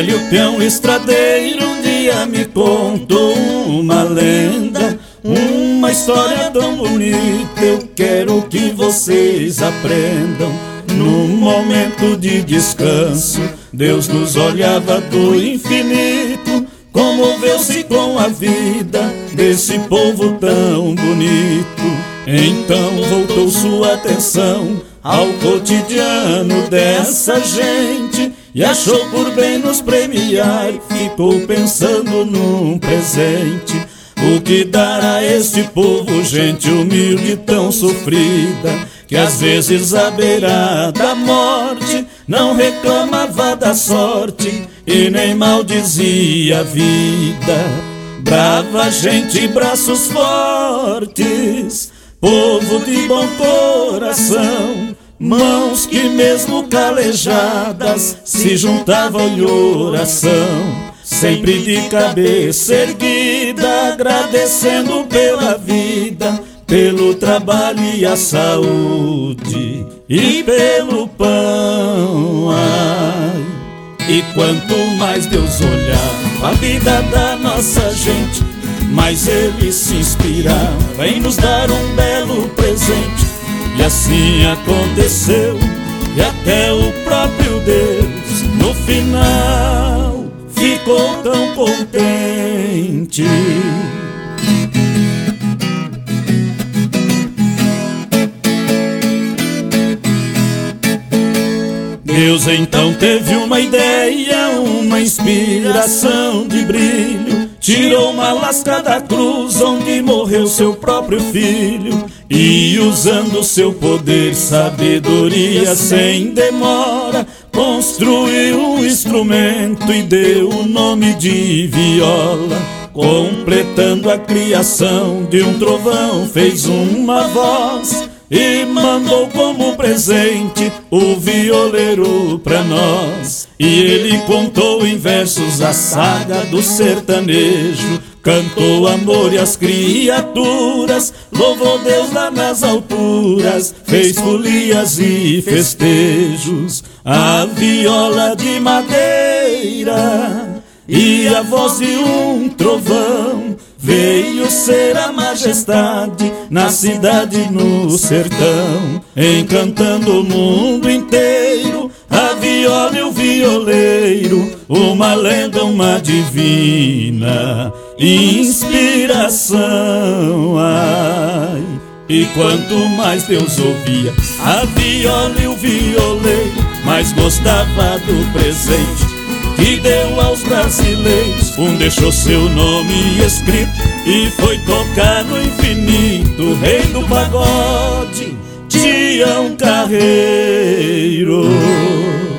velho peão estradeiro um dia me contou uma lenda, uma história tão bonita, eu quero que vocês aprendam. Num momento de descanso, Deus nos olhava do infinito, comoveu-se com a vida desse povo tão bonito. Então voltou sua atenção ao cotidiano dessa gente e achou por bem nos premiar. Ficou pensando num presente, o que dar a este povo, gente humilde tão sofrida, que às vezes à beira da morte não reclamava da sorte e nem maldizia a vida. Brava gente, braços fortes, povo de bom coração, mãos que mesmo calejadas se juntavam em oração, sempre de cabeça erguida, agradecendo pela vida, pelo trabalho e a saúde e pelo pão. Ai. E quanto mais Deus olhava a vida da nossa gente, mais Ele se inspirava em nos dar um belo presente. E assim aconteceu, e até o próprio Deus no final ficou tão contente. Deus então teve uma ideia, uma inspiração de brilho, tirou uma lasca da cruz onde morreu seu próprio filho, e usando seu poder, sabedoria, sem demora, construiu um instrumento e deu o nome de viola. Completando a criação de um trovão, fez uma voz e mandou como presente o violeiro pra nós. E ele contou em versos a saga do sertanejo, cantou amor e as criaturas, louvou Deus lá nas alturas, fez folias e festejos. A viola de madeira e a voz de um trovão veio ser a majestade na cidade, no sertão, encantando o mundo inteiro. A viola e o violeiro, uma lenda, uma divina inspiração. Ai. E quanto mais Deus ouvia a viola e o violeiro, mais gostava do presente que deu aos brasileiros. Um deixou seu nome escrito e foi tocar no infinito, o rei do pagode, Tião Carreiro.